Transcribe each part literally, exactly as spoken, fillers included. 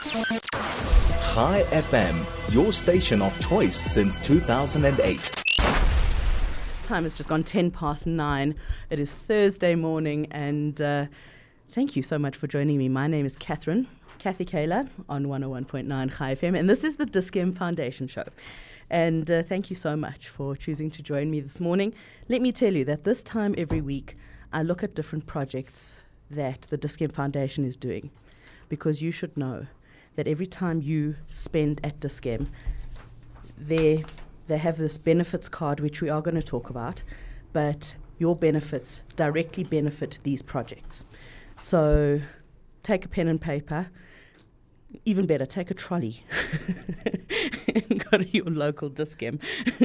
Chai F M, your station of choice since two thousand eight. Time has just gone ten past nine. It is Thursday morning, and uh, thank you so much for joining me. My name is Catherine, Kathy Kayla, on one oh one point nine Chai F M, and this is the Dis-Chem Foundation Show. And uh, thank you so much for choosing to join me this morning. Let me tell you that this time every week, I look at different projects that the Dis-Chem Foundation is doing, because you should know that every time you spend at Dis-Chem, they, they have this benefits card, which we are going to talk about, but your benefits directly benefit these projects. So take a pen and paper. Even better, take a trolley and go to your local Dis-Chem.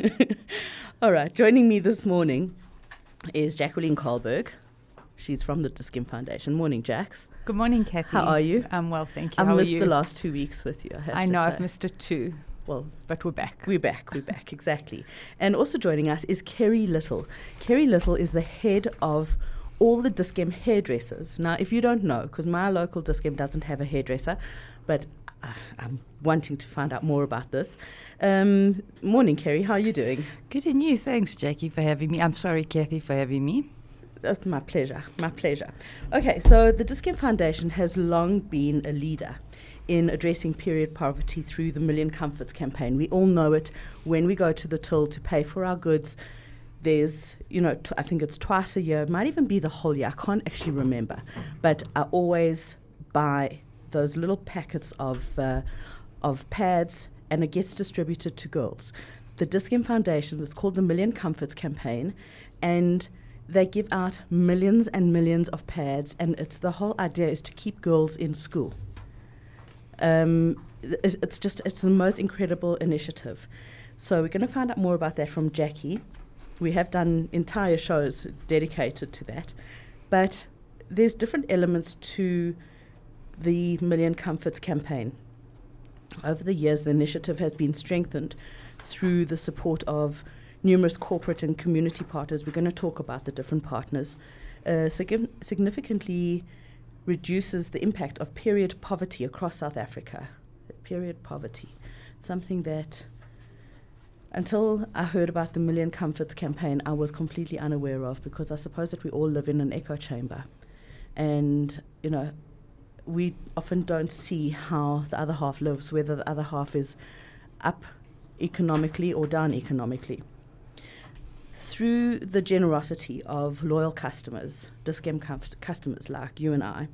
All right, joining me this morning is Jacqueline Karlberg. She's from the Dis-Chem Foundation. Morning, Jax. Good morning, Kathy. How are you? I'm well, thank you. I've How missed are you? the last two weeks with you, I have I to know, say. I've missed it too. Well, but we're back. We're back, we're back, exactly. And also joining us is Kerry Little. Kerry Little is the head of all the Dis-Chem hairdressers. Now, if you don't know, because my local Dis-Chem doesn't have a hairdresser, but uh, I'm wanting to find out more about this. Um, morning, Kerry. How are you doing? Good, and you? Thanks, Jackie, for having me. I'm sorry, Kathy, for having me. Uh, my pleasure, my pleasure. Okay, so the Dis-Chem Foundation has long been a leader in addressing period poverty through the Million Comforts campaign. We all know it. When we go to the till to pay for our goods, there's, you know, t- I think it's twice a year. It might even be the whole year. I can't actually remember. But I always buy those little packets of uh, of pads, and it gets distributed to girls. The Dis-Chem Foundation is called the Million Comforts campaign, and they give out millions and millions of pads, and it's the whole idea is to keep girls in school. Um, it's, it's just, it's the most incredible initiative. So we're going to find out more about that from Jackie. We have done entire shows dedicated to that. But there's different elements to the Million Comforts campaign. Over the years, the initiative has been strengthened through the support of numerous corporate and community partners. We're going to talk about the different partners. Uh, sig- significantly reduces the impact of period poverty across South Africa. Period poverty, something that until I heard about the Million Comforts campaign, I was completely unaware of, because I suppose that we all live in an echo chamber. And, you know, we often don't see how the other half lives, whether the other half is up economically or down economically. Through the generosity of loyal customers, Dis-Chem cus- customers like you and I,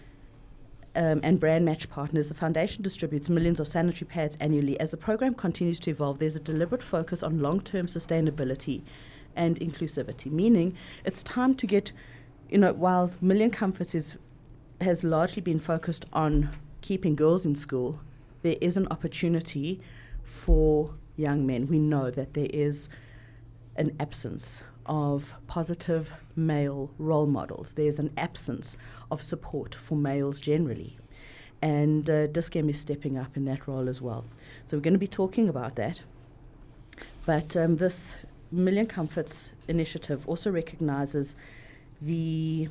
um, and brand match partners, the foundation distributes millions of sanitary pads annually. As the program continues to evolve, there's a deliberate focus on long-term sustainability and inclusivity, meaning it's time to get, you know, while Million Comforts is has largely been focused on keeping girls in school, there is an opportunity for young men. We know that there is an absence of positive male role models. There's an absence of support for males generally. And uh, Dis-Chem is stepping up in that role as well. So we're going to be talking about that. But um, this Million Comforts initiative also recognizes the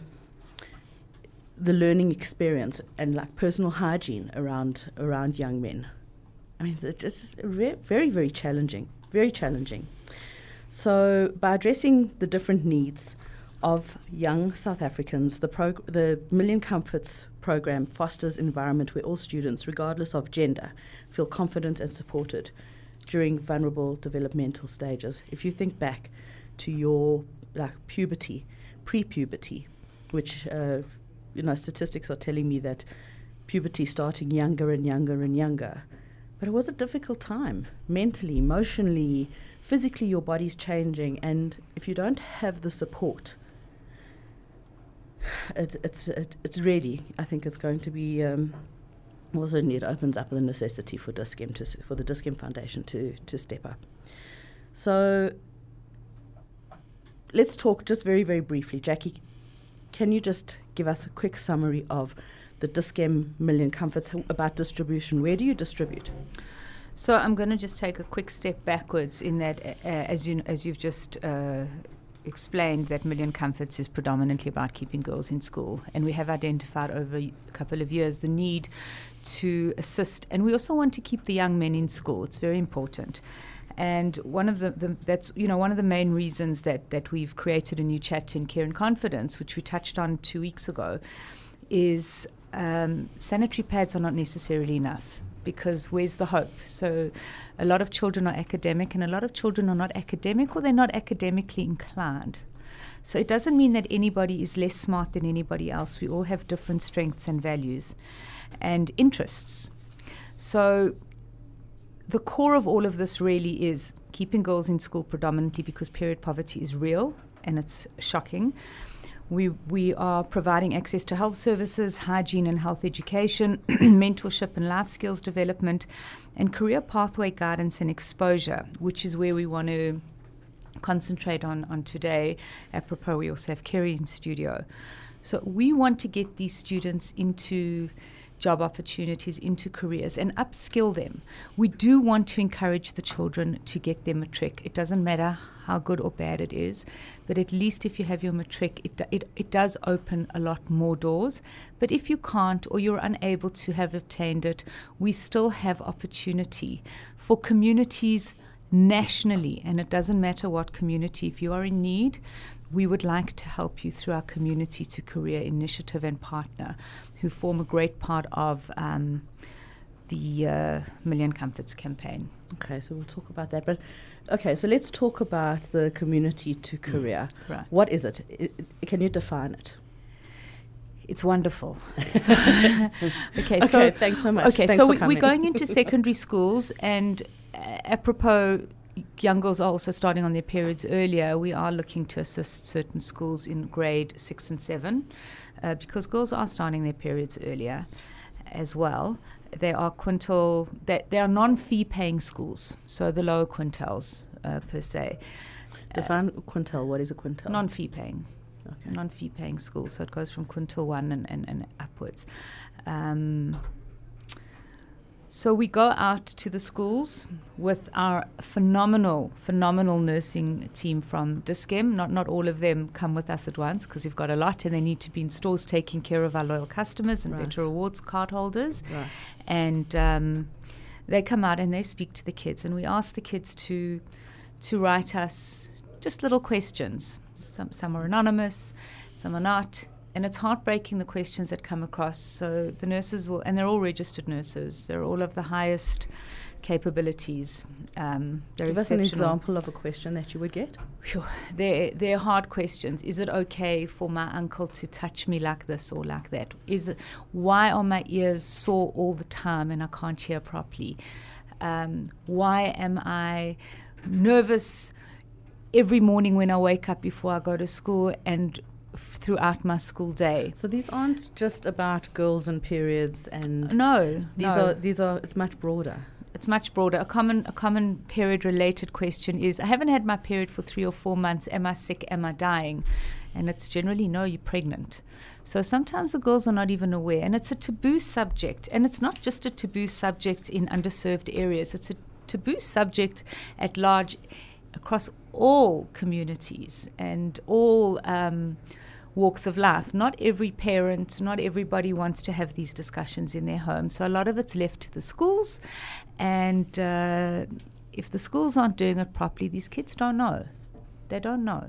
the learning experience and like personal hygiene around around young men. I mean, it's just re- very, very challenging, very challenging. So by addressing the different needs of young South Africans, the, prog- the Million Comforts program fosters an environment where all students, regardless of gender, feel confident and supported during vulnerable developmental stages. If you think back to your like puberty, pre-puberty, which uh, you know, statistics are telling me that puberty starting younger and younger and younger. But it was a difficult time, mentally, emotionally, physically your body's changing, and if you don't have the support, it, it's it, it's really, I think it's going to be, um, well, certainly it opens up the necessity for Dis-Chem to, s- for the Dis-Chem Foundation to, to step up. So let's talk just very, very briefly. Jackie, can you just give us a quick summary of the Dis-Chem Million Comforts about distribution? Where do you distribute? So I'm going to just take a quick step backwards in that, uh, as you as you've just uh, explained that Million Comforts is predominantly about keeping girls in school, and we have identified over a couple of years the need to assist, and we also want to keep the young men in school. It's very important. And one of the, the that's you know one of the main reasons that that we've created a new chapter in Care and Confidence, which we touched on two weeks ago, is um, sanitary pads are not necessarily enough, because where's the hope? So a lot of children are academic, and a lot of children are not academic, or they're not academically inclined. So it doesn't mean that anybody is less smart than anybody else. We all have different strengths and values and interests. So the core of all of this really is keeping girls in school predominantly because period poverty is real and it's shocking. We we are providing access to health services, hygiene and health education, mentorship and life skills development, and career pathway guidance and exposure, which is where we want to concentrate on, on today. Apropos, we also have Kerry in studio. So we want to get these students into job opportunities, into careers, and upskill them. We do want to encourage the children to get their matric. It doesn't matter how good or bad it is, but at least if you have your matric, it, it, it does open a lot more doors. But if you can't, or you're unable to have obtained it, we still have opportunity for communities nationally, and it doesn't matter what community. If you are in need, we would like to help you through our Community to Career initiative and partner, who form a great part of um, the uh, Million Comforts campaign. Okay, so we'll talk about that. But okay, so let's talk about the Community to Career. Mm, right. What is it? I, I, can you define it? It's wonderful. so, okay, so okay, thanks so much. Okay, Thanks so for we, we're going into secondary schools, and uh, apropos, young girls are also starting on their periods earlier. We are looking to assist certain schools in grade six and seven uh, because girls are starting their periods earlier as well. They are quintile, they, they are non-fee paying schools, so the lower quintiles uh, per se. Define uh, quintile. What is a quintile? Non-fee paying. Okay. Non-fee paying schools, so it goes from quintile one and, and, and upwards. Um, So we go out to the schools with our phenomenal, phenomenal nursing team from Dis-Chem. Not not all of them come with us at once because we've got a lot, and they need to be in stores taking care of our loyal customers and right. Better Rewards card holders. Right. And um, they come out and they speak to the kids, and we ask the kids to to write us just little questions. Some some are anonymous, some are not. And it's heartbreaking, the questions that come across. So the nurses will, and they're all registered nurses. They're all of the highest capabilities. Um, they're Give us an exceptional. example of a question that you would get. Phew, they're, they're hard questions. Is it okay for my uncle to touch me like this or like that? Is it, why are my ears sore all the time and I can't hear properly? Um, why am I nervous every morning when I wake up before I go to school and throughout my school day? So these aren't just about girls and periods, and no, these no. are these are. It's much broader. It's much broader. A common a common period related question is: I haven't had my period for three or four months. Am I sick? Am I dying? And it's generally no, you're pregnant. So sometimes the girls are not even aware, and it's a taboo subject. And it's not just a taboo subject in underserved areas. It's a taboo subject at large across all communities and all um, walks of life. Not every parent, not everybody wants to have these discussions in their home. So a lot of it's left to the schools. And uh, if the schools aren't doing it properly, these kids don't know. They don't know.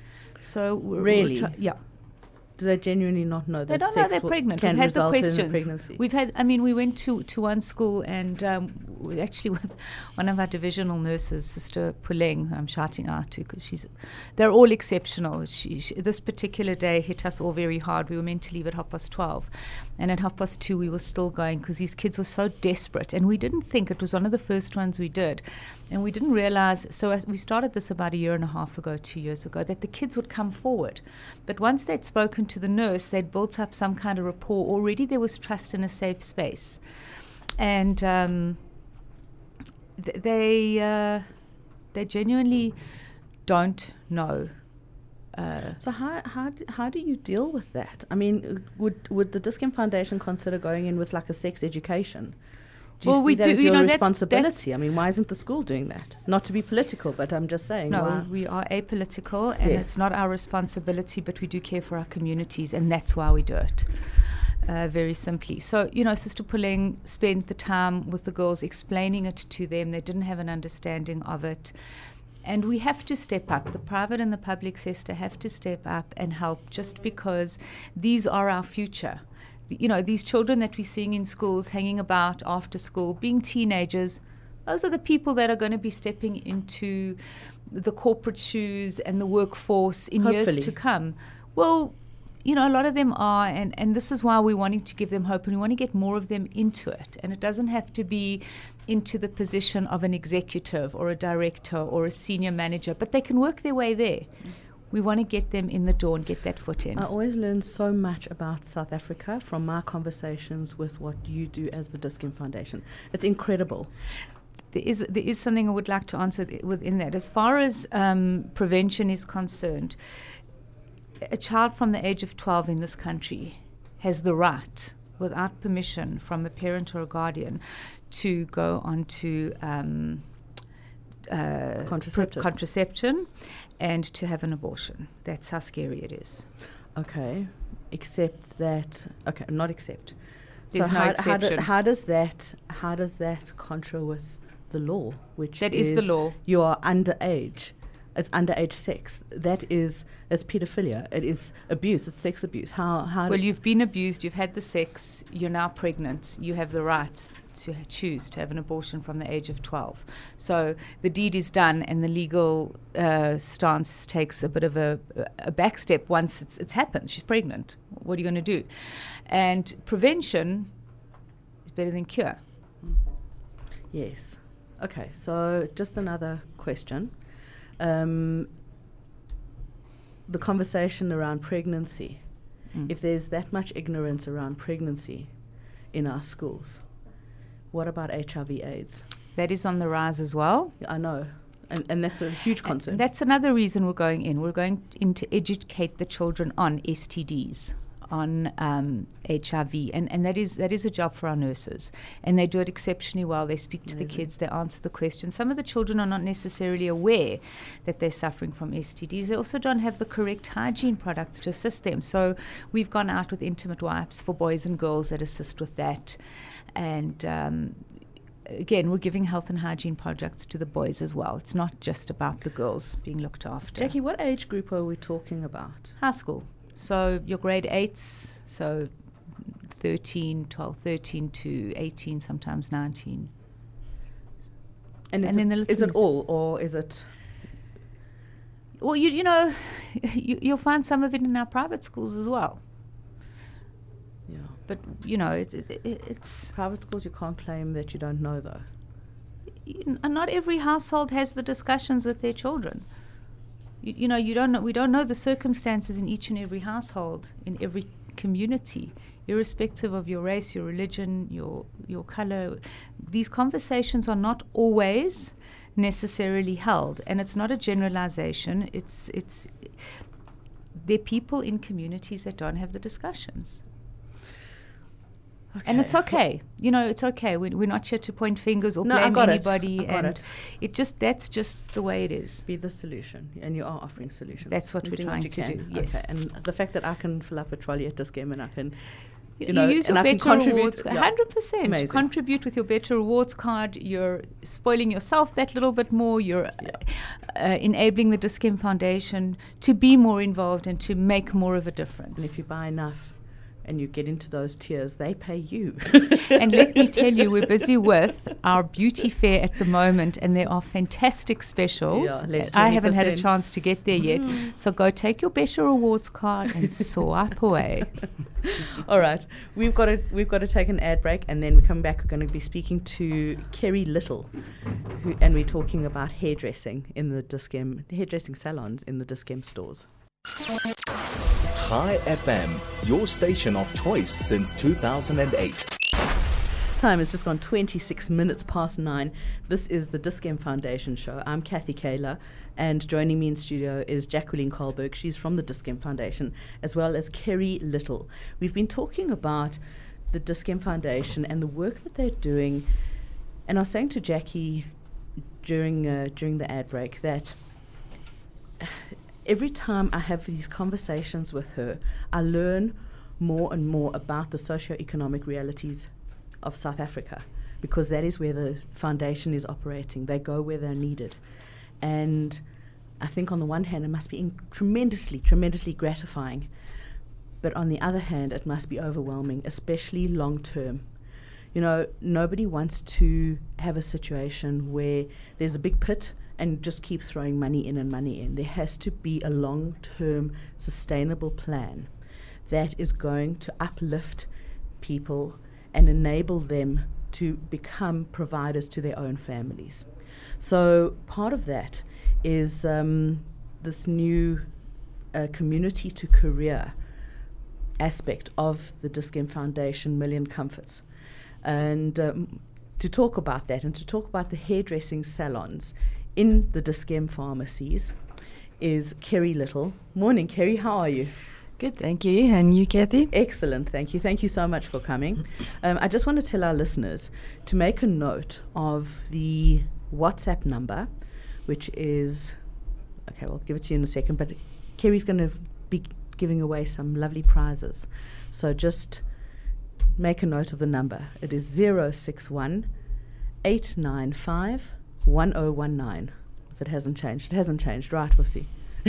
So we're, really? we're try- yeah. Do they genuinely not know that they don't sex know they're will- pregnant? can We've had the result in questions. pregnancy? We've had. I mean, we went to, to one school, and um, we actually with one of our divisional nurses, Sister Puleng, who I'm shouting out to because she's. They're all exceptional. She, she, this particular day hit us all very hard. We were meant to leave at half past twelve, and at half past two we were still going because these kids were so desperate, and we didn't think it was one of the first ones we did, and we didn't realize. So as we started this about a year and a half ago, two years ago, that the kids would come forward, but once they'd spoken to the nurse, they'd built up some kind of rapport. Already there was trust in a safe space. And um, th- they uh, they genuinely don't know. Uh, so how how do, how do you deal with that? I mean, would would the Dis-Chem Foundation consider going in with like a sex education? Do you Well, see we that do- as you your know, that's- responsibility? I mean, why isn't the school doing that? Not to be political, but I'm just saying. No, why? we are apolitical, and Yes. it's not our responsibility, but we do care for our communities, and that's why we do it. Uh, very simply. So, you know, Sister Puleng spent the time with the girls explaining it to them. They didn't have an understanding of it. And we have to step up. The private and the public sector have to step up and help, just because these are our future. You know, these children that we're seeing in schools, hanging about after school, being teenagers, those are the people that are going to be stepping into the corporate shoes and the workforce in years Hopefully. to come. Well, you know, a lot of them are, and, and this is why we're wanting to give them hope, and we want to get more of them into it. And it doesn't have to be into the position of an executive or a director or a senior manager, but they can work their way there. We want to get them in the door and get that foot in. I always learn so much about South Africa from my conversations with what you do as the Dis-Chem Foundation. It's incredible. There is there is something I would like to answer th- within that. As far as um, prevention is concerned, a child from the age of twelve in this country has the right, without permission from a parent or a guardian, to go on to um, uh, Contraceptive. pr- contraception and to have an abortion. That's how scary it is. Okay, except that. Okay, not except. There's so no how, how, exception. do, how does that? How does that contra with the law? Which That is the law. You are underage. It's underage sex. That is it's pedophilia. It is abuse. It's sex abuse. How how? Well, do, you've been abused, you've had the sex, you're now pregnant, you have the right to h- choose to have an abortion from the age of twelve. So the deed is done, and the legal uh, stance takes a bit of a, a back step once it's, it's happened. She's pregnant. What are you going to do? And prevention is better than cure. Yes. Okay. So just another question. Um, the conversation around pregnancy. Mm. If there's that much ignorance around pregnancy in our schools, what about H I V AIDS? That is on the rise as well. I know, and and that's a huge And concern. that's another reason we're going in. We're going in to educate the children on S T Ds, on um, H I V, and, and that is that is a job for our nurses, and they do it exceptionally well. They speak to the Amazing. kids, they answer the questions. Some of the children are not necessarily aware that they're suffering from S T Ds. They also don't have the correct hygiene products to assist them. So we've gone out with intimate wipes for boys and girls that assist with that, and um, again, we're giving health and hygiene products to the boys as well. It's not just about the girls being looked after. Jackie, what age group are we talking about? High school. So your grade eights, so thirteen, twelve, thirteen to eighteen, sometimes nineteen. And is, And then it, the is it little- all, or is it? Well, you you know, you, you'll find some of it in our private schools as well. Yeah. But, you know, it, it, it, it's... Private schools, you can't claim that you don't know, though. you know, not every household has the discussions with their children. You, you know, you don't know, we don't know the circumstances in each and every household, in every community, irrespective of your race, your religion, your your color. These conversations are not always necessarily held, and it's not a generalization. It's it's there are people in communities that don't have the discussions. And it's okay. You know, it's okay. We, we're not here to point fingers or No, I blame got it. anybody. I got and it. it just that's just the way it is. Be the solution, and you are offering solutions. That's what You're we're doing trying you to can. do, yes. Okay. And the fact that I can fill up a trolley at Dis-Chem and I can, you, You, know, use and your I can better contribute. rewards. yeah. one hundred percent. Amazing. Contribute with your better rewards card. You're spoiling yourself that little bit more. You're Yeah. uh, enabling the Dis-Chem Foundation to be more involved and to make more of a difference. And if you buy enough and you get into those tiers, they pay you. And let me tell you, we're busy with our beauty fair at the moment, and there are fantastic specials. Yeah, less I haven't had a twenty percent. chance to get there yet. So go take your better rewards card and swipe away. All right, we've got to we've got to take an ad break, and then we come back. We're going to be speaking to Kerry Little, who, and we're talking about hairdressing in the Dis-Chem hairdressing salons in the Dis-Chem stores. Chai F M, your station of choice since two thousand eight. Time has just gone twenty-six minutes past nine. This is the Dis-Chem Foundation show. I'm Kathy Kayla, and joining me in studio is Jacqueline Kohlberg. She's from the Dis-Chem Foundation, as well as Kerry Little. We've been talking about the Dis-Chem Foundation and the work that they're doing And I was saying to Jackie during uh, during the ad break that every time I have these conversations with her, I learn more and more about the socio-economic realities of South Africa, because that is where the foundation is operating. They go where they're needed. And I think on the one hand, it must be in- tremendously, tremendously gratifying. But on the other hand, it must be overwhelming, especially long term. You know, nobody wants to have a situation where there's a big pit and just keep throwing money in and money in. There has to be a long-term, sustainable plan that is going to uplift people and enable them to become providers to their own families. So part of that is um, this new uh, community to career aspect of the Dis-Chem Foundation Million Comforts. And um, to talk about that and to talk about the hairdressing salons in the Dis-Chem pharmacies is Kerry Little. Morning, Kerry. How are you? Good, thank you. And you, Kathy? Excellent, thank you. Thank you so much for coming. Um, I just want to tell our listeners to make a note of the WhatsApp number, which is, okay, I'll give it to you in a second, but Kerry's going to be giving away some lovely prizes. So just make a note of the number. It is zero six one, eight nine five, one zero one nine. If it hasn't changed. It hasn't changed, right, Wussie?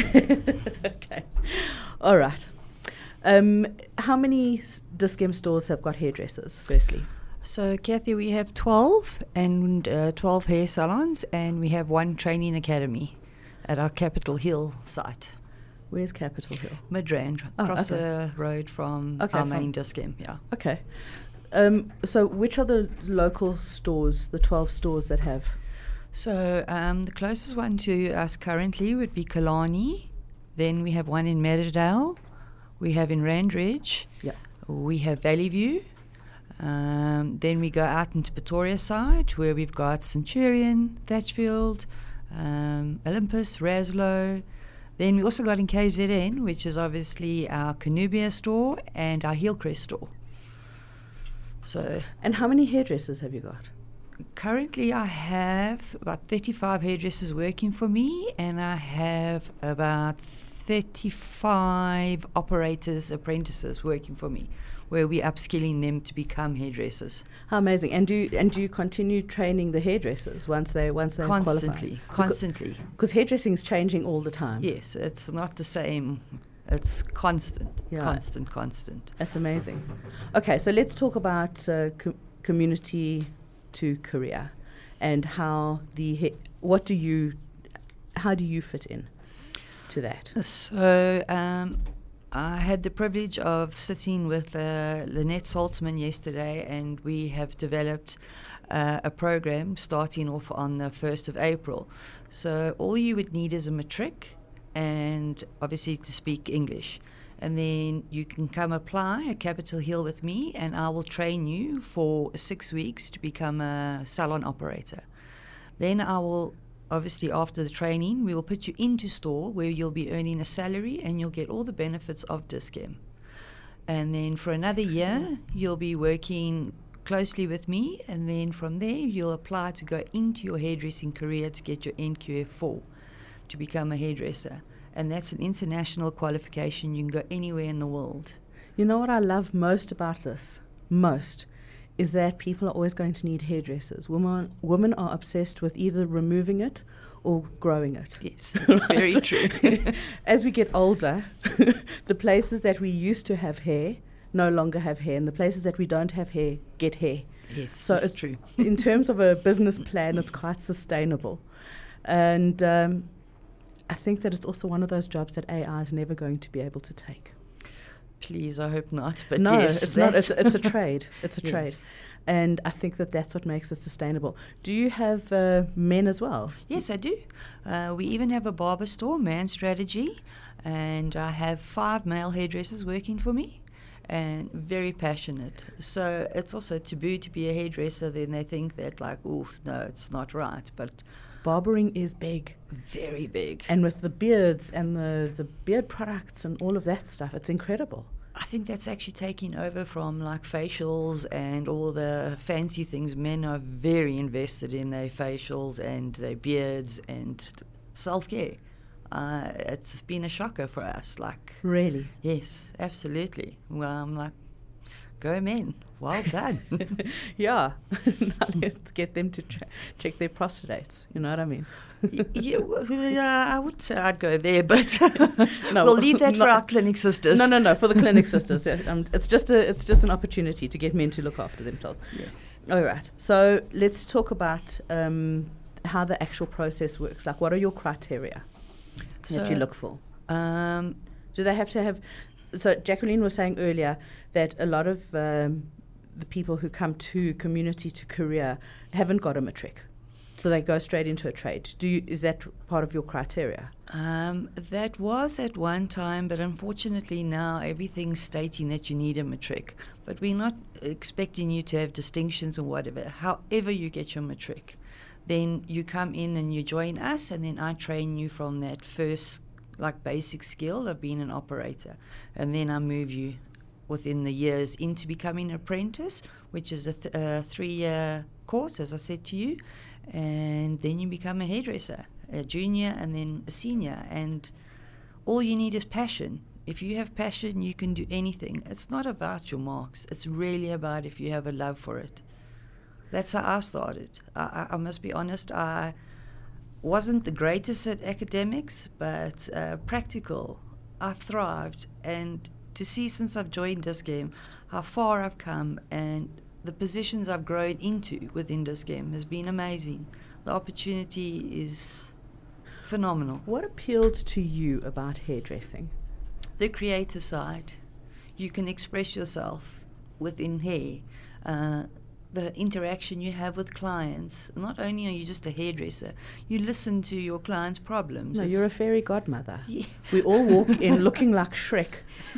Okay. All right. Um, how many s- Dis-Chem stores have got hairdressers, firstly? So, Kathy, we have twelve and uh, twelve hair salons, and we have one training academy at our Capitol Hill site. Where's Capitol Hill? Midrand, Oh, across okay. the road from Okay, our from- main Dis-Chem, yeah. Okay. Um, so which are the local stores, the twelve stores that have? So um, the closest one to us currently would be Kalani. Then we have one in Meadowdale. We have in Randridge. Yeah. We have Valley View. Um, then we go out into Pretoria side, where we've got Centurion, Thatchfield, um, Olympus, Raslow. Then we also got in K Z N, which is obviously our Canubia store and our Hillcrest store. So And how many hairdressers have you got? currently I have about thirty-five hairdressers working for me, and I have about thirty-five operators, apprentices working for me, where we're upskilling them to become hairdressers. How amazing! And do you, and do you continue training the hairdressers once they once they Constantly, constantly. Because hairdressing is changing all the time. Yes, it's not the same. It's constant, Yeah. constant, constant. That's amazing. Okay, so let's talk about uh, co- community to career, and how the ha- what do you how do you fit in to that? So um, I had the privilege of sitting with uh, Lynette Saltzman yesterday, and we have developed uh, a program starting off on the first of April. So all you would need is a matric and obviously to speak English. And then you can come apply at Capitol Hill with me, and I will train you for six weeks to become a salon operator. Then I will, obviously after the training, we will put you into store where you'll be earning a salary and you'll get all the benefits of Dis-Chem. And then for another year, you'll be working closely with me, and then from there you'll apply to go into your hairdressing career to get your N Q F four to become a hairdresser. And that's an international qualification. You can go anywhere in the world. You know what I love most about this? Most. Is that people are always going to need hairdressers. Women, women are obsessed with either removing it or growing it. Yes, very true. As we get older, the places that we used to have hair no longer have hair, and the places that we don't have hair get hair. Yes, So that's it's true. In terms of a business plan, it's quite sustainable. And um, I think that it's also one of those jobs that A I is never going to be able to take. Please, I hope not. But no, yes, it's not. It's, that's- it's a trade. It's a Yes. trade. And I think that that's what makes it sustainable. Do you have uh, men as well? Yes, I do. Uh, we even have a barber store, Man Strategy, and I have five male hairdressers working for me, and very passionate. So it's also taboo to be a hairdresser. Then they think that, like, oh, no, it's not right. But Barbering is big. very big. And with the beards and the, the beard products and all of that stuff, it's incredible. I think that's actually taking over from like facials and all the fancy things. Men are very invested in their facials and their beards and self-care. Uh, it's been a shocker for us. Like, really? Yes, absolutely. Well, I'm like, go men, well done. Yeah, now let's get them to tra- check their prostates. You know what I mean? y- yeah, well, yeah, I would say I'd go there, but No, we'll leave that no, for our clinic sisters. No, no, no, for the clinic sisters. Yeah, um, it's just a, it's just an opportunity to get men to look after themselves. Yes. All right. So let's talk about um, how the actual process works. Like, what are your criteria So, that you look for? Um, Do they have to have? So Jacqueline was saying earlier that a lot of um, the people who come to community to career haven't got a matric, so they go straight into a trade. Do you, is that part of your criteria? Um, that was at one time, but unfortunately now everything's stating that you need a matric. But we're not expecting you to have distinctions or whatever. However you get your matric, then you come in and you join us, and then I train you from that first, like, basic skill of being an operator. And then I move you within the years into becoming an apprentice, which is a th- uh, three-year course, as I said to you. And then you become a hairdresser, a junior and then a senior. And all you need is passion. If you have passion, you can do anything. It's not about your marks. It's really about if you have a love for it. That's how I started. I, I, I must be honest, I wasn't the greatest at academics, but uh, practical. I've thrived. And to see since I've joined Dis-Chem how far I've come and the positions I've grown into within Dis-Chem has been amazing. The opportunity is phenomenal. What appealed to you about hairdressing? The creative side. You can express yourself within hair. Uh, the interaction you have with clients. Not only are you just a hairdresser, you listen to your clients' problems. No, It's you're a fairy godmother. Yeah. We all walk in looking like Shrek.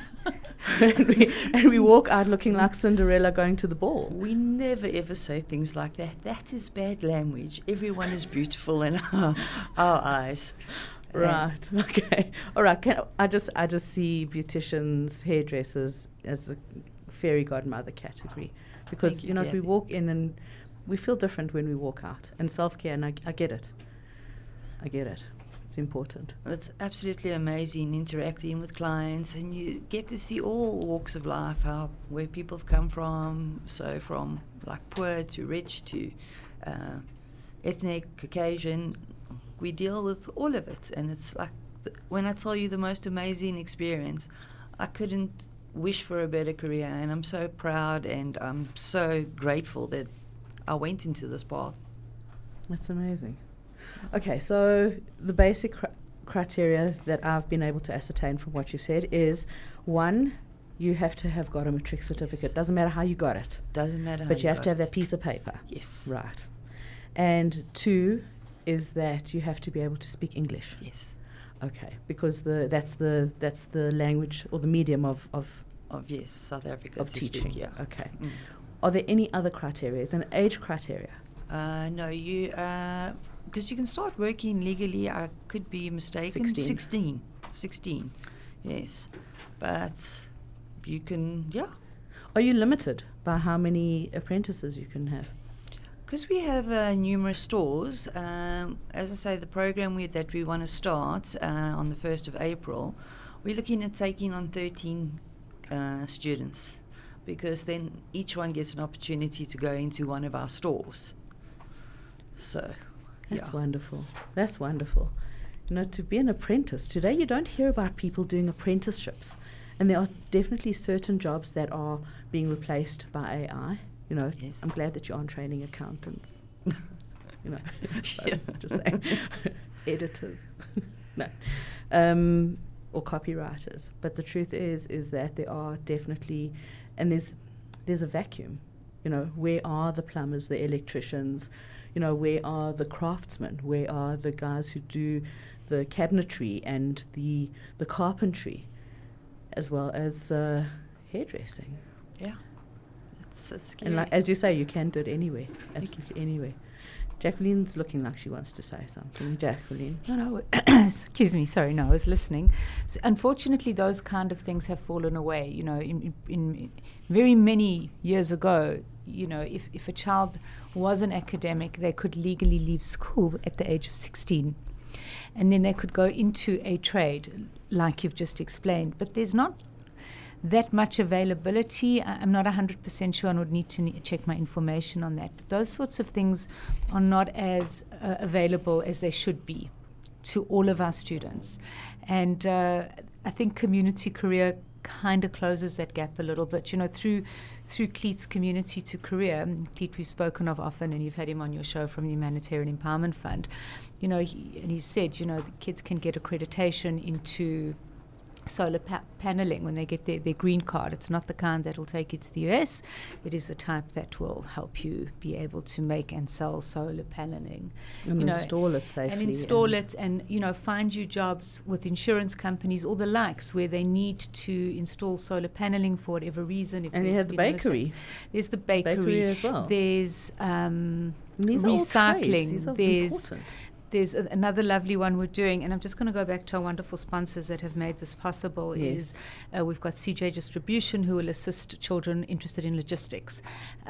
and, we, and we walk out looking like Cinderella going to the ball. We never ever say things like that. That is bad language. Everyone is beautiful in our, our eyes. Right. Okay. All right. Can, I just I just see beauticians, hairdressers as the fairy godmother category, because Thank you you, know we Kathy. walk in and we feel different when we walk out. And self care, and I, I get it. I get it. It's important. It's absolutely amazing interacting with clients, and you get to see all walks of life, how where people have come from. So from like poor to rich to uh, ethnic, Caucasian, we deal with all of it. And it's like th- when I tell you the most amazing experience, I couldn't wish for a better career, and I'm so proud and I'm so grateful that I went into this path. That's amazing. Okay, so the basic cr- criteria that I've been able to ascertain from what you've said is, one, you have to have got a matric certificate. Doesn't matter how you got it, Doesn't matter how but you have got to have it. that piece of paper. Yes. Right. And two is that you have to be able to speak English. Yes. Okay, because the that's the that's the language or the medium of, of, Of yes, South Africa of to teaching. speak, yeah. Okay. Mm. Are there any other criteria? Is an age criteria? Uh, no, you uh, because you can start working legally. I could be mistaken. Sixteen. Sixteen. Sixteen. Yes, but you can. Yeah, Are you limited by how many apprentices you can have? because we have uh, numerous stores. Um, as I say, the program we, that we want to start uh, on the first of April, we're looking at taking on thirteen uh, students, because then each one gets an opportunity to go into one of our stores. So, That's yeah. wonderful. That's wonderful. You know, to be an apprentice, today you don't hear about people doing apprenticeships. And there are definitely certain jobs that are being replaced by A I. You know, Yes. I'm glad that you aren't training accountants. you know, so, Yeah. just saying. Editors. no. Um, or copywriters. But the truth is, is that there are definitely, and there's, there's a vacuum. You know, where are the plumbers, the electricians? You know, where are the craftsmen? Where are the guys who do the cabinetry and the the carpentry, as well as uh, hairdressing? Yeah. It's, it's scary. And like, as you say, you can do it anywhere, absolutely anywhere. Jacqueline's looking like she wants to say something. Jacqueline. No, no, excuse me, sorry, no, I was listening. So unfortunately, those kind of things have fallen away. You know, in, in, in very many years ago, you know, if, if a child was an academic, they could legally leave school at the age of sixteen. And then they could go into a trade, like you've just explained. But there's not that much availability. I- I'm not one hundred percent sure, and would need to ne- check my information on that. But those sorts of things are not as uh, available as they should be to all of our students. And uh, I think community career kind of closes that gap a little bit. You know, through through Cleet's Community to Career, and Cleet we've spoken of often, and you've had him on your show from the Humanitarian Empowerment Fund. You know, he, and he said, you know, the kids can get accreditation into solar pa- paneling when they get their, their green card. It's not the kind that will take you to the U S. It is the type that will help you be able to make and sell solar paneling. And you know, install it safely. and install it and, you know, find you jobs with insurance companies or the likes where they need to install solar paneling for whatever reason. If And you there's have the been a mishap. bakery. There's the bakery. Bakery as well. There's um, These are all trades. recycling. These are There's important. there's a, another lovely one we're doing, and I'm just going to go back to our wonderful sponsors that have made this possible. Yes. Is uh, we've got C J Distribution, who will assist children interested in logistics,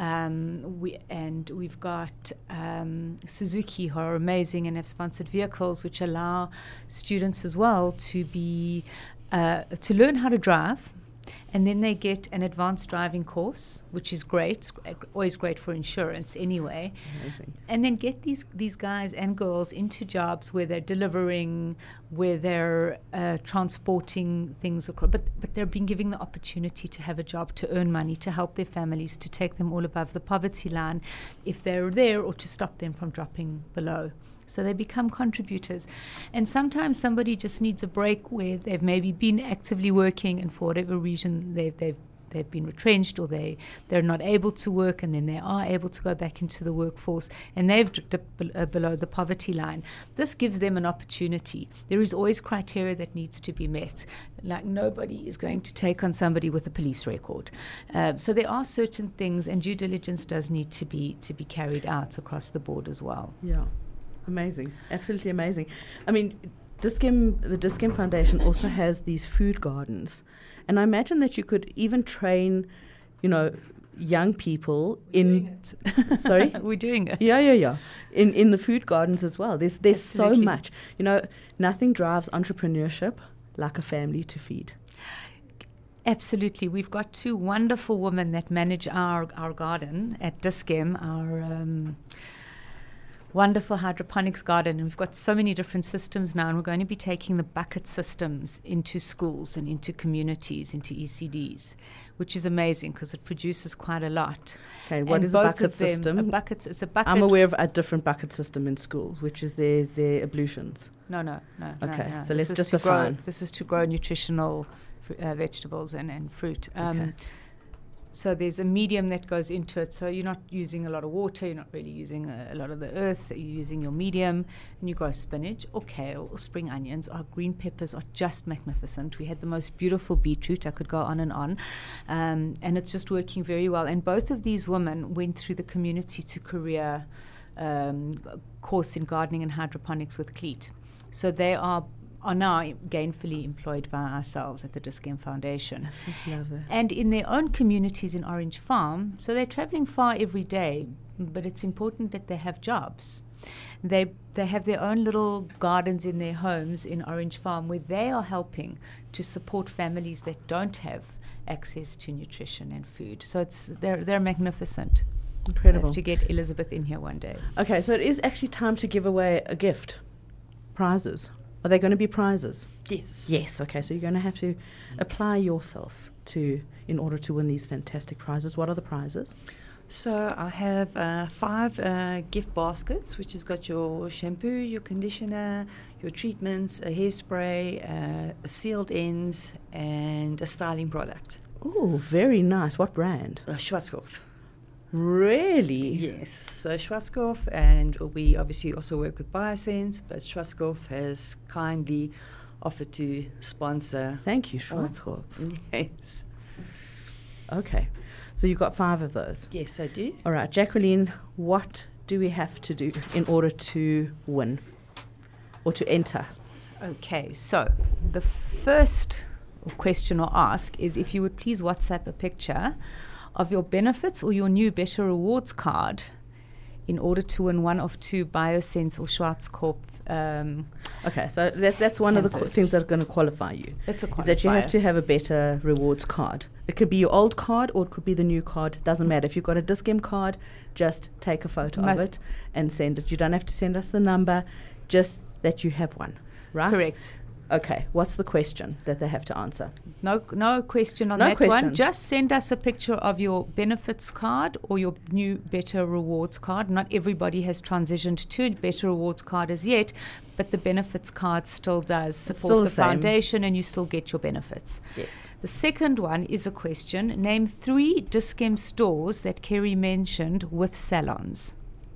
um, we and we've got um, Suzuki, who are amazing and have sponsored vehicles which allow students as well to be uh, to learn how to drive. And then they get an advanced driving course, which is great, it's gr- always great for insurance anyway. Amazing. And then get these these guys and girls into jobs where they're delivering, where they're uh, transporting things across, but but they're being given the opportunity to have a job, to earn money, to help their families, to take them all above the poverty line, if they're there, or to stop them from dropping below. So they become contributors. And sometimes somebody just needs a break where they've maybe been actively working, and for whatever reason they've, they've, they've been retrenched, or they, they're not able to work, and then they are able to go back into the workforce, and they've dipped be- uh, below the poverty line. This gives them an opportunity. There is always criteria that needs to be met. Like, nobody is going to take on somebody with a police record. Uh, so there are certain things, and due diligence does need to be to be carried out across the board as well. Yeah. Amazing. Absolutely amazing. I mean, Dis-Chem, the Dis-Chem Foundation also has these food gardens. And I imagine that you could even train, you know, young people We're in... doing it. Sorry? We're doing it. Yeah, yeah, yeah. In in the food gardens as well. There's there's so Absolutely. much. You know, nothing drives entrepreneurship like a family to feed. Absolutely. We've got two wonderful women that manage our, our garden at Dis-Chem, our um, wonderful hydroponics garden. And we've got so many different systems now, and we're going to be taking the bucket systems into schools and into communities, into E C Ds, which is amazing because it produces quite a lot. Okay, what And is a both bucket of them- system? A bucket, it's a bucket. I'm aware of a different bucket system in schools, which is their, their ablutions. No, no, no. no, Okay, no. so This let's is just to grow, define. This is to grow nutritional fr- uh, vegetables and, and fruit. Um, Okay. So there's a medium that goes into it. So you're not using a lot of water. You're not really using a, a lot of the earth. You're using your medium, and you grow spinach or kale or spring onions. Our green peppers are just magnificent. We had the most beautiful beetroot. I could go on and on. Um, and it's just working very well. And both of these women went through the Community to Career um, g- course in gardening and hydroponics with Cleet. So they are are now gainfully employed by ourselves at the Dis-Chem Foundation. Love it. And in their own communities in Orange Farm, so they're traveling far every day, but it's important that they have jobs. They they have their own little gardens in their homes in Orange Farm where they are helping to support families that don't have access to nutrition and food. So it's they're they're magnificent. I Incredible. have to get Elizabeth in here one day. Okay, so it is actually time to give away a gift. Prizes. Are they going to be prizes? Yes. Yes, okay, so you're going to have to apply yourself to in order to win these fantastic prizes. What are the prizes? So I have uh, five uh, gift baskets, which has got your shampoo, your conditioner, your treatments, a hairspray, uh, a sealed ends, and a styling product. Oh, very nice. What brand? Uh, Schwarzkopf. Really? Yes. So Schwarzkopf, and we obviously also work with Biosense, but Schwarzkopf has kindly offered to sponsor. Thank you, Schwarzkopf. Yes. Okay. So you've got five of those. Yes, I do. All right, Jacqueline, what do we have to do in order to win or to enter? Okay, so the first question or ask is if you would please WhatsApp a picture of your benefits or your new Better Rewards card in order to win one of two Biosense or Schwarzkopf. Um, okay, so that, that's one of the qu- things that are going to qualify you. It's a qualifier. Is that you have to have a Better Rewards card. It could be your old card or it could be the new card. Doesn't matter. If you've got a Dis-Chem card, just take a photo Ma- of it and send it. You don't have to send us the number, just that you have one, right? Correct. Okay, what's the question that they have to answer? No, no question on No that question. one. Just send us a picture of your benefits card or your new Better Rewards card. Not everybody has transitioned to a Better Rewards card as yet, but the benefits card still does support still the, the same. foundation and you still get your benefits. Yes. The second one is a question. Name three Dis-Chem stores that Kerry mentioned with salons.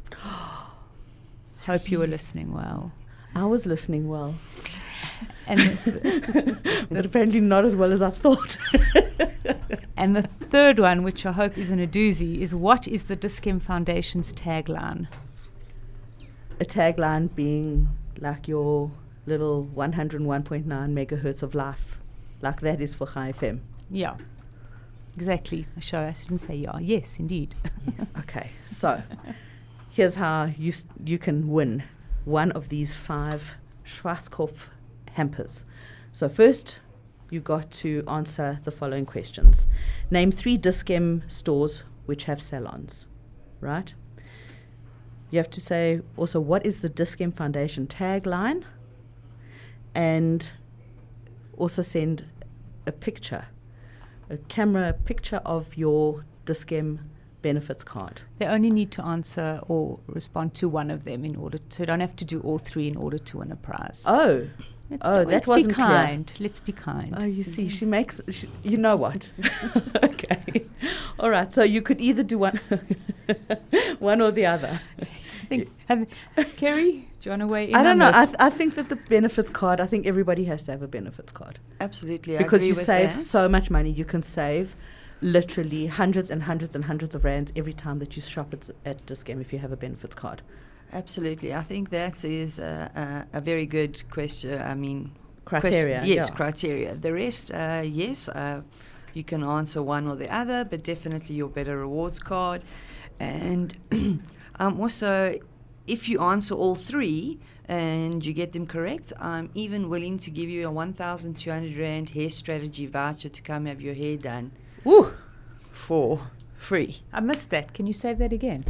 Hope you were listening well. I was listening well, And but apparently not as well as I thought. And the third one, which I hope isn't a doozy, is what is the Dis-Chem Foundation's tagline? A tagline being like your little one oh one point nine megahertz of life, like that is for Chai F M. Yeah, exactly. I sure I shouldn't say yeah. Yes, indeed. Yes. Okay, so here's how you s- you can win one of these five Schwarzkopf hampers. So first, you've got to answer the following questions. Name three Dis-Chem stores which have salons, right? You have to say also what is the Dis-Chem Foundation tagline, and also send a picture, a camera picture of your Dis-Chem benefits card. They only need to answer or respond to one of them in order to. You don't have to do all three in order to win a prize. Oh, Let's, oh, be, that let's wasn't be clear. kind. Let's be kind. Oh, you see, she makes, she, you know what? Okay. All right, so you could either do one one or the other. I think, um, Kerry, do you want to weigh in I don't on know. I, this? th- I think that the benefits card, I think everybody has to have a benefits card. Absolutely, I Because agree you with save that. so much money. You can save literally hundreds and hundreds and hundreds of rands every time that you shop at, at Dis-Chem if you have a benefits card. Absolutely, I think that is a, a, a very good question. I mean, Criteria. question- yes, yeah. criteria. The rest, uh, yes, uh, you can answer one or the other, but definitely your Better Rewards card. And um, also, if you answer all three and you get them correct, I'm even willing to give you a one thousand two hundred rand hair strategy voucher to come have your hair done Woo! for free. I missed that. Can you say that again?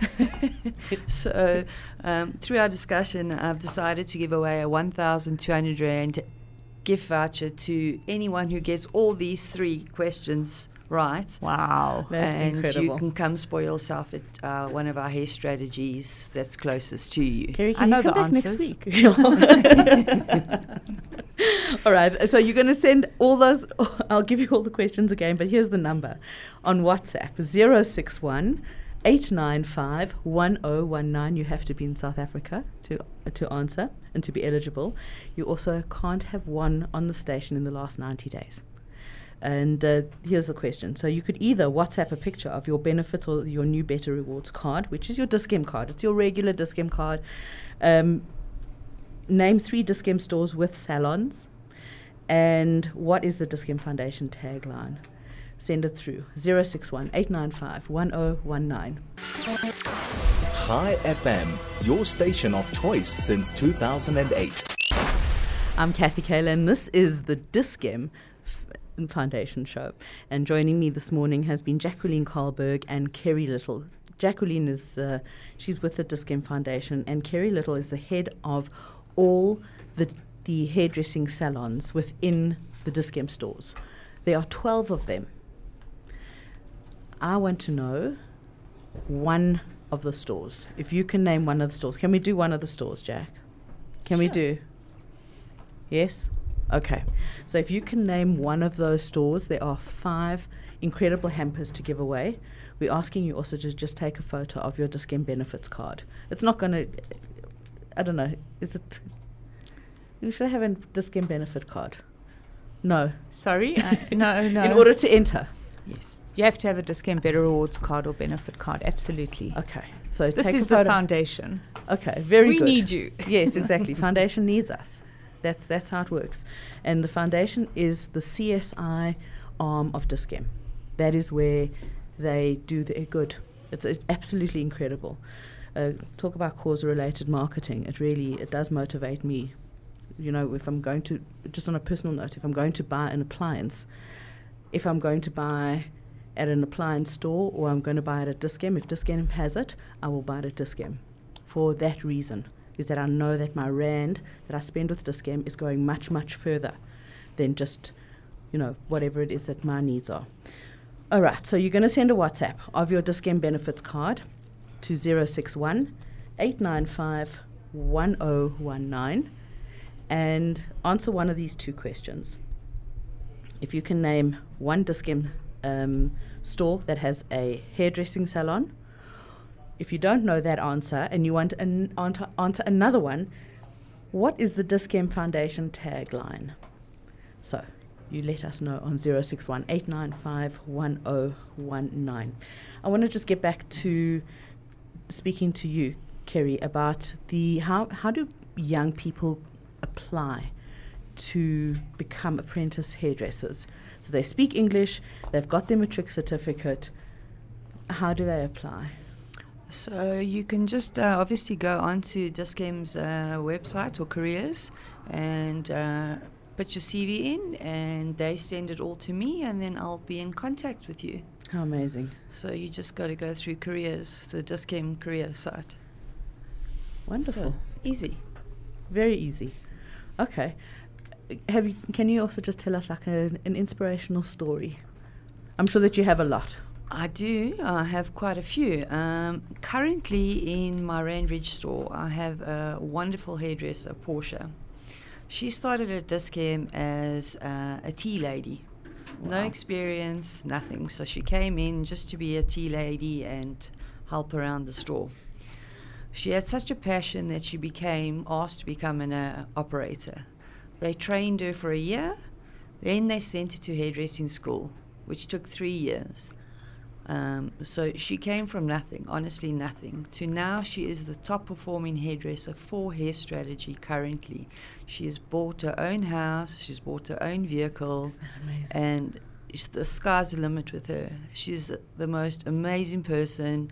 So, um, through our discussion, I've decided to give away a one thousand two hundred rand gift voucher to anyone who gets all these three questions right. Wow. That's and incredible. you can come spoil yourself at uh, one of our hair strategies that's closest to you. Kerry, I can know you come the back answers. next week? All right, so you're going to send all those, I'll give you all the questions again, but here's the number on WhatsApp, zero six one eight nine five one oh one nine. You have to be in South Africa to uh, to answer and to be eligible. You also can't have one on the station in the last ninety days. And uh, here's the question. So you could either WhatsApp a picture of your benefits or your new Better Rewards card, which is your Dis-Chem card. It's your regular Dis-Chem card. Um, name three Dis-Chem stores with salons. And what is the Dis-Chem Foundation tagline? Send it through zero six one eight nine five one oh one nine. Chai F M, your station of choice since two thousand eight. I'm Kathy Kayla, and this is the Dis-Chem F- Foundation show. And joining me this morning has been Jacqueline Carlberg and Kerry Little. Jacqueline is, uh, she's with the Dis-Chem Foundation, and Kerry Little is the head of all the, the hairdressing salons within the Dis-Chem stores. There are twelve of them. I want to know one of the stores. If you can name one of the stores. Can we do one of the stores, Jack? Can we Sure. do? Yes? Okay. So if you can name one of those stores, there are five incredible hampers to give away. We're asking you also to just take a photo of your Dis-Chem benefits card. It's not going to, I don't know, is it, you should have a Dis-Chem benefit card. No. Sorry? I, no, no. In order to enter. Yes. You have to have a Dis-Chem Better Rewards card or benefit card, absolutely. Okay, so This take is a the photo. foundation. Okay, very we good. need you. Yes, exactly. Foundation needs us. That's that's how it works. And the foundation is the C S I arm of Dis-Chem. That is where they do their good. It's, it's absolutely incredible. Uh, talk about cause-related marketing. It really it does motivate me. You know, if I'm going to, just on a personal note, if I'm going to buy an appliance, if I'm going to buy at an appliance store or I'm going to buy it at Dis-Chem, if Dis-Chem has it, I will buy it at Dis-Chem. For that reason, is that I know that my rand that I spend with Dis-Chem is going much, much further than just, you know, whatever it is that my needs are. All right, so you're going to send a WhatsApp of your Dis-Chem benefits card to zero six one, eight nine five, one zero one nine and answer one of these two questions. If you can name one Dis-Chem um, store that has a hairdressing salon. If you don't know that answer and you want to an- answer, answer another one, what is the Dis-Chem Foundation tagline? So you let us know on zero six one, eight nine five, one zero one nine. I want to just get back to speaking to you, Kerry, about the how how do young people apply to become apprentice hairdressers? So they speak English, they've got their matric certificate. How do they apply? So you can just uh, obviously go onto Dis-Chem's uh, website or careers and uh, put your C V in, and they send it all to me, and then I'll be in contact with you. How amazing. So you just got to go through careers, the Dis-Chem career site. Wonderful. So, easy. Very easy. Okay. Have you, can you also just tell us like a, an inspirational story? I'm sure that you have a lot. I do. I have quite a few. Um, currently in my Randridge store, I have a wonderful hairdresser, Portia. She started at Dis-Chem as uh, a tea lady. No Wow. experience, nothing. So she came in just to be a tea lady and help around the store. She had such a passion that she became asked to become an uh, operator. They trained her for a year, then they sent her to hairdressing school, which took three years. Um, so she came from nothing, honestly nothing, to now she is the top performing hairdresser for Hair Strategy currently. She has bought her own house, she's bought her own vehicle, Isn't that amazing? and it's, the sky's the limit with her. She's the, the most amazing person.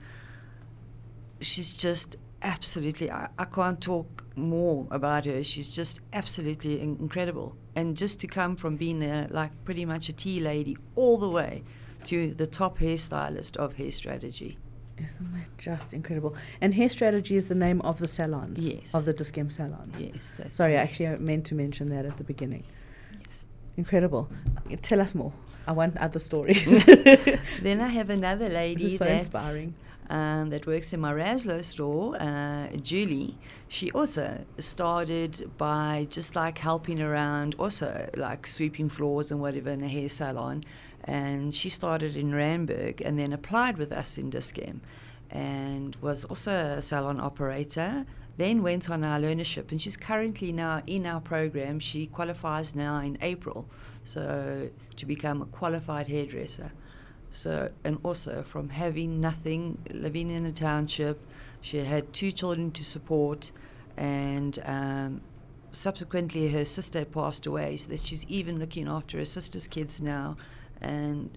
She's just absolutely, I, I can't talk more about her. She's just absolutely in- incredible. And just to come from being a, like pretty much a tea lady all the way to the top hairstylist of Hair Strategy. Isn't that just incredible? And Hair Strategy is the name of the salons? Yes. Of the Dis-Chem salons? Yes, that's Sorry, it. actually I meant to mention that at the beginning. Yes. Incredible. Uh, Tell us more. I want other stories. Then I have another lady This is so that's, inspiring. Um, that works in my Raslo store, uh, Julie. She also started by just like helping around, also like sweeping floors and whatever in a hair salon. And she started in Randburg and then applied with us in Dis-Chem and was also a salon operator. Then went on our learnership, and she's currently now in our program. She qualifies now in April, so to become a qualified hairdresser. So, and also from having nothing, living in a township, she had two children to support, and um, subsequently her sister passed away, so that she's even looking after her sister's kids now. And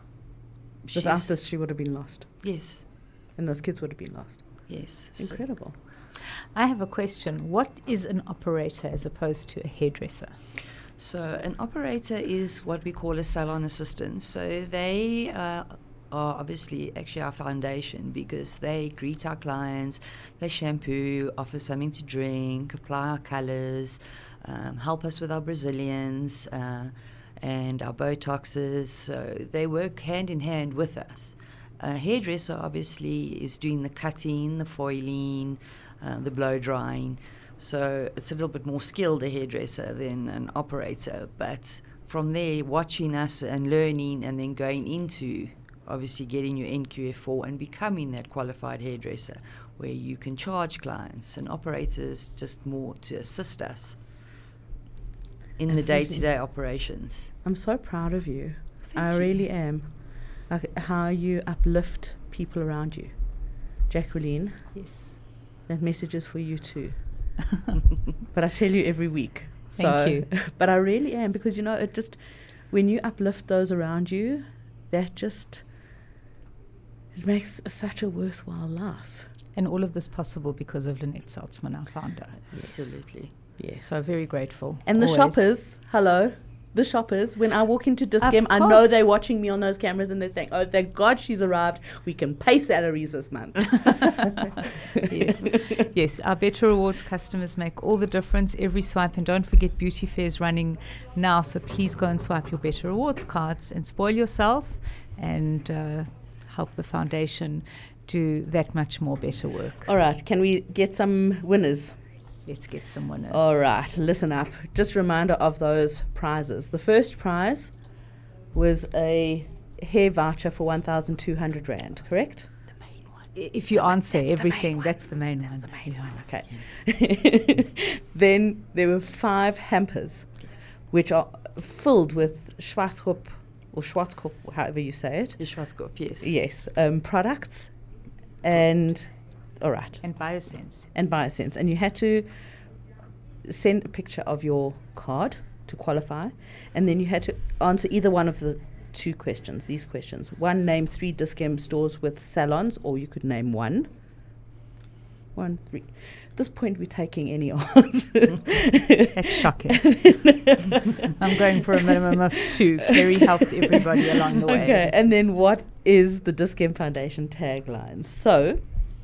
Without she's- this, she would have been lost. yes, And those kids would have been lost. yes. So- Incredible. I have a question. What is an operator as opposed to a hairdresser? So an operator is what we call a salon assistant. So they uh, are obviously actually our foundation, because they greet our clients, they shampoo, offer something to drink, apply our colours, um, help us with our Brazilians uh, and our Botoxes. So they work hand in hand with us. A hairdresser obviously is doing the cutting, the foiling, uh, the blow drying. So it's a little bit more skilled, a hairdresser, than an operator. But from there, watching us and learning, and then going into obviously getting your N Q F four and becoming that qualified hairdresser, where you can charge clients. And operators just more to assist us in the Absolutely. day-to-day operations. I'm so proud of you. Thank I you. really am. like how you uplift people around you. Jacqueline, Yes. that message is for you too. But I tell you every week. So, Thank you. But I really am, because, you know, it just, when you uplift those around you, that just, it makes such a worthwhile life. And all of this possible because of Lynette Saltzman, our founder. Absolutely. Yes. So very grateful. And the always. shoppers, hello, the shoppers, when I walk into Of Dis-Chem, I know course. they're watching me on those cameras and they're saying, oh, thank God she's arrived. We can pay salaries this month. Yes. Yes, our Better Rewards customers make all the difference every swipe. And don't forget, Beauty Fair is running now, so please go and swipe your Better Rewards cards and spoil yourself and uh, help the foundation do that much more better work. All right, can we get some winners? Let's get some winners. All right, listen up. Just a reminder of those prizes. The first prize was a hair voucher for one thousand two hundred rand, correct? I- If you answer that's the main everything, one. that's the main one. The main Yeah. one, okay. Then there were five hampers, Yes. which are filled with Schwarzkopf, or Schwarzkopf, however you say it. The Schwarzkopf, yes. Yes, um, products, and, all right, And Biosense. and Biosense. And you had to send a picture of your card to qualify, and then you had to answer either one of the two questions, these questions. One, name three Dis-Chem stores with salons, or you could name one. One, three. At this point, we're taking any answer. That's shocking. I'm going for a minimum of two. Kerry helped everybody along the way. Okay, and then what is the Dis-Chem Foundation tagline? So,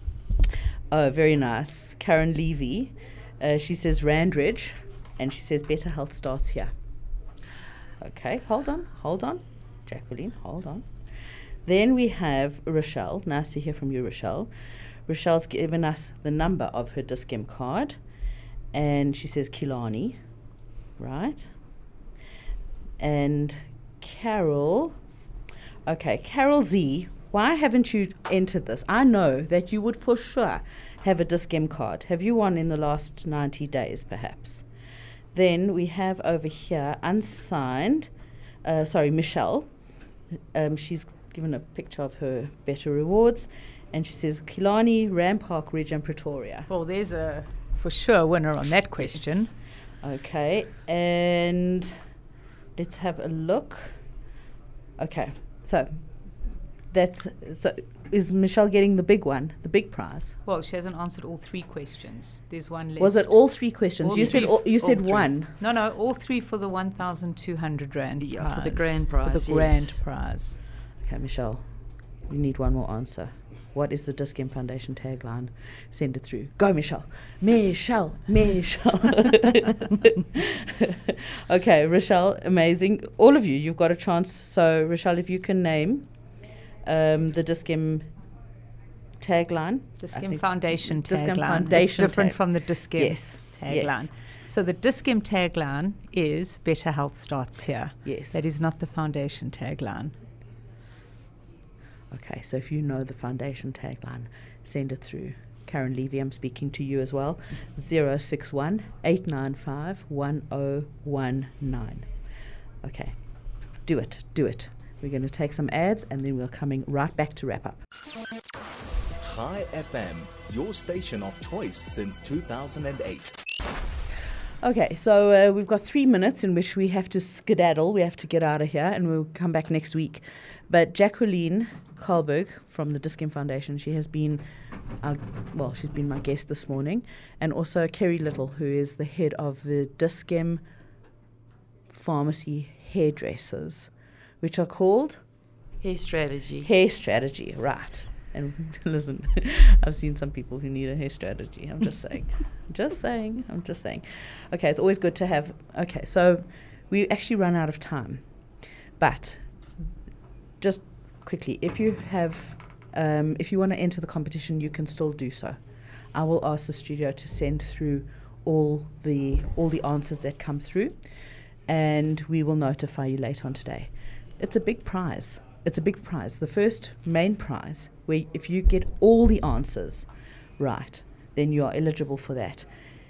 oh, very nice. Karen Levy, uh, she says Randridge, and she says better health starts here. Okay, hold on, hold on. Jacqueline, hold on. Then we have Rochelle. Nice to hear from you, Rochelle. Rochelle's given us the number of her Dis-Chem card, and she says Kilani, right? And Carol, okay, Carol Z, why haven't you entered this? I know that you would for sure have a Dis-Chem card. Have you won in the last ninety days, perhaps? Then we have over here, unsigned, uh, sorry, Michelle. Um, she's given a picture of her Better Rewards, and she says Kilani, Ram Park Ridge, and Pretoria. Well, there's a for sure winner on that question. Okay, and let's have a look. Okay, so that's so. Is Michelle getting the big one, the big prize? Well, she hasn't answered all three questions. There's one left. Was it all three questions? All you three. said all, you All said three. one. No, no, all three for the one thousand two hundred rand Yeah, prize. for the grand For prize, the yes. grand prize. Okay, Michelle, you need one more answer. What is the Dis-Chem Foundation tagline? Send it through. Go, Michelle. Michelle. Michelle. Okay, Rochelle, amazing. All of you, you've got a chance. So, Rochelle, if you can name um, the Dis-Chem tagline. I Dis-Chem think- Foundation Dis-Chem tagline. Foundation It's different tag- from the Dis-Chem Yes, tagline. yes. So the Dis-Chem tagline is better health starts here. Yes. That is not the foundation tagline. Okay, so if you know the foundation tagline, send it through. Karen Levy, I'm speaking to you as well. zero six one, eight nine five, one zero one nine. Okay, do it, do it. We're going to take some ads and then we're coming right back to wrap up. Chai F M, your station of choice since two thousand eight. Okay, so uh, we've got three minutes in which we have to skedaddle. We have to get out of here and we'll come back next week. But Jacqueline Karlberg from the Dis-Chem Foundation, she has been, our, well, she's been my guest this morning. And also Kerry Little, who is the head of the Dis-Chem Pharmacy Hairdressers, which are called Hair strategy. Hair Strategy, right. And listen, I've seen some people who need a hair strategy. I'm just saying. just saying. I'm just saying. Okay, it's always good to have. Okay, so we actually run out of time. But just quickly, if you have, um, if you want to enter the competition, you can still do so. I will ask the studio to send through all the all the answers that come through, and we will notify you later on today. It's a big prize. It's a big prize. The first main prize, where if you get all the answers right, then you are eligible for that.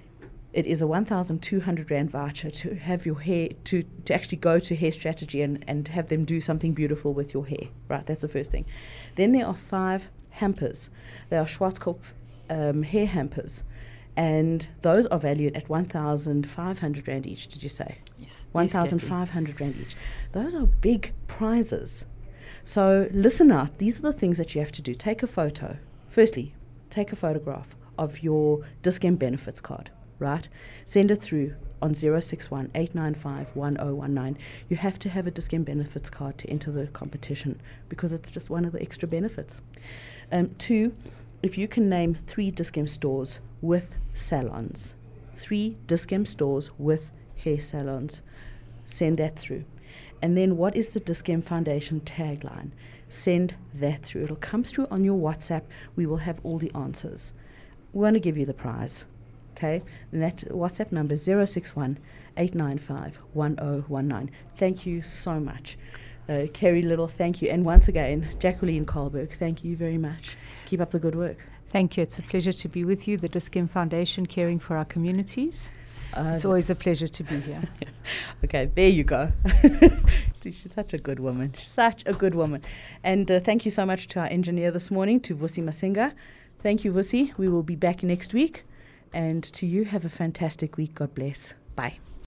it is a one thousand two hundred rand voucher to have your hair, to, to actually go to Hair Strategy and, and have them do something beautiful with your hair. Right, that's the first thing. Then there are five hampers. They are Schwarzkopf um, hair hampers. And those are valued at one thousand five hundred rand each, did you say? Yes. one thousand five hundred rand each. Those are big prizes. So listen out. These are the things that you have to do. Take a photo. Firstly, take a photograph of your Dis-Chem benefits card, right? Send it through on zero six one, eight nine five, one zero one nine. You have to have a Dis-Chem benefits card to enter the competition because it's just one of the extra benefits. Um, two, if you can name three Dis-Chem stores with salons, three Dis-Chem stores with hair salons, send that through. And then what is the Dis-Chem Foundation tagline? Send that through. It'll come through on your WhatsApp. We will have all the answers. We want to give you the prize. Okay? And that WhatsApp number is zero six one, eight nine five, one zero one nine. Thank you so much. Uh, Kerry Little, thank you. And once again, Jacqueline Kohlberg, thank you very much. Keep up the good work. Thank you. It's a pleasure to be with you, the Dis-Chem Foundation, caring for our communities. Uh, it's always a pleasure to be here. Okay, there you go. See, she's such a good woman. Such a good woman. And uh, thank you so much to our engineer this morning, to Vusi Masinga. Thank you, Vusi. We will be back next week. And to you, have a fantastic week. God bless. Bye.